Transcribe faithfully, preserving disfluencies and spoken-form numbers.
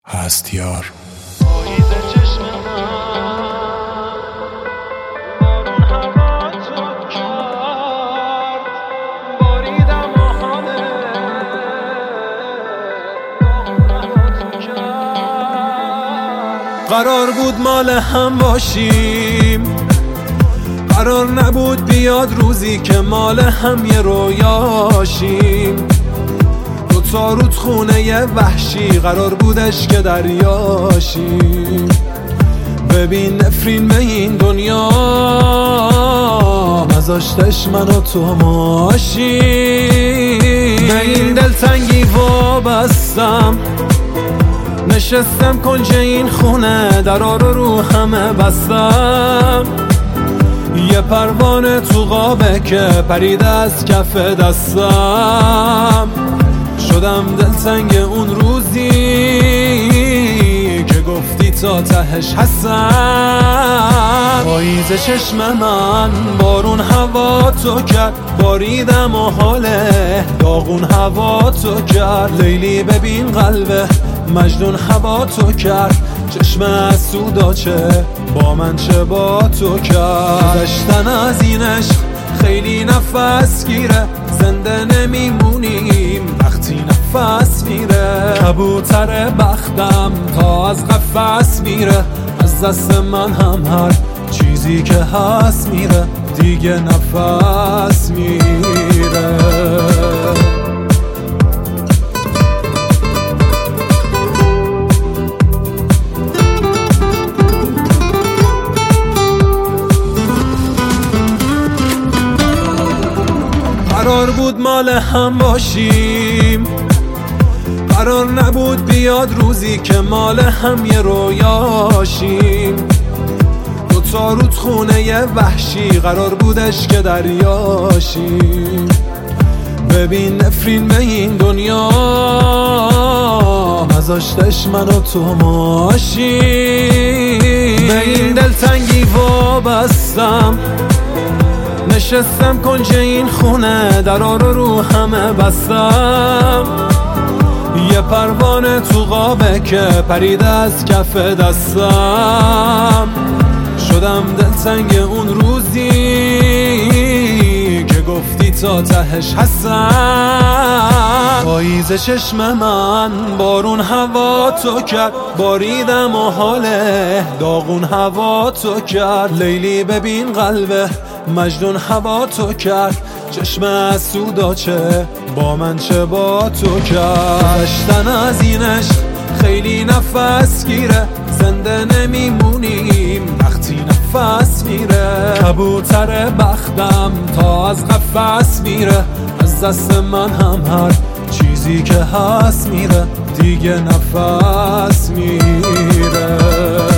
هست یار. قرار بود مال هم باشیم، قرار نبود بیاد روزی که مال هم یه رویاشیم. دو تا رود خونه یه وحشی قرار بودش که دریاشیم. ببین نفرین به این دنیا نذاشتش من و تو ماشیم. به این دلتنگی وابستم، نشستم کنج این خونه، درا رو رو همه بستم. یه پروانه تو قابه که پرید از کف دستم. شدم دلتنگ اون روزی که گفتی تا تهش هستم. پاییز چشم من بارون هوا تو کرد، باریدم و حاله داغون هوا تو کرد. لیلی ببین قلبه مجنون هوا تو کرد، چشم از سوداچه با من چه با تو کرد. گذشتن از این عشق خیلی نفس گیره، زنده نمیمونیم وقتی نفس میره. کبوتر بختم تا از قفس میره، از دست من هم هر چیزی که هست میره، دیگه نفس میره. قرار بود مال هم باشیم، قرار نبود بیاد روزی که مال هم یه رویاشیم. دو تا رود خونه یه وحشی قرار بودش که دریاشیم. ببین نفرین به این دنیا نذاشتش من و تو ماشیم. به این دلتنگی وابستم، نشستم کنج این خونه، درا رو رو همه بستم. یه پروانه تو قابه که پرید از کف دستم. شدم دلتنگ اون روزی که گفتی تا تهش هستم. پاییز چشم من بارون هوا تو کرد، باریدم و حاله داغون هوا تو کرد. لیلی ببین قلبه مجنون هوا تو کرد، چشم از سوداچه با من چه با تو کرد. گذشتن از این عشق خیلی نفس گیره، زنده نمیمونیم وقتی نفس میره. کبوتر بختم تا از قفس میره، از دست من هم هر چیزی که هست میره، دیگه نفس میره.